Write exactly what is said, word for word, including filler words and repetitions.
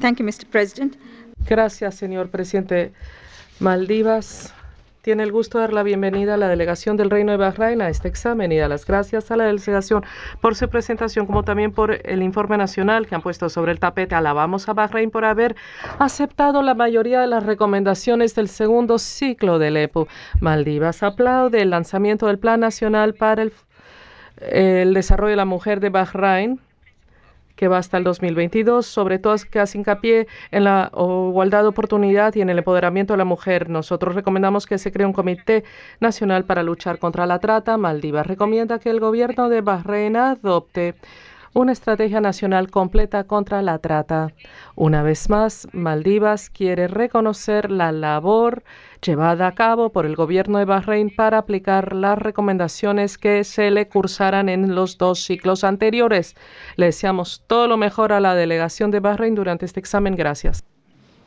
Thank you, mister President. Gracias, señor presidente. Maldivas tiene el gusto de dar la bienvenida a la delegación del Reino de Bahrein a este examen y dar las gracias a la delegación por su presentación, como también por el informe nacional que han puesto sobre el tapete. Alabamos a Bahrein por haber aceptado la mayoría de las recomendaciones del segundo ciclo del E P U. Maldivas aplaude el lanzamiento del Plan Nacional para el, el Desarrollo de la Mujer de Bahrein, que va hasta el dos mil veintidós, sobre todo que hace hincapié en la igualdad de oportunidad y en el empoderamiento de la mujer. Nosotros recomendamos que se cree un comité nacional para luchar contra la trata. Maldivas recomienda que el gobierno de Bahrein adopte una estrategia nacional completa contra la trata. Una vez más, Maldivas quiere reconocer la labor llevada a cabo por el gobierno de Bahrein para aplicar las recomendaciones que se le cursaran en los dos ciclos anteriores. Le deseamos todo lo mejor a la delegación de Bahrein durante este examen. Gracias.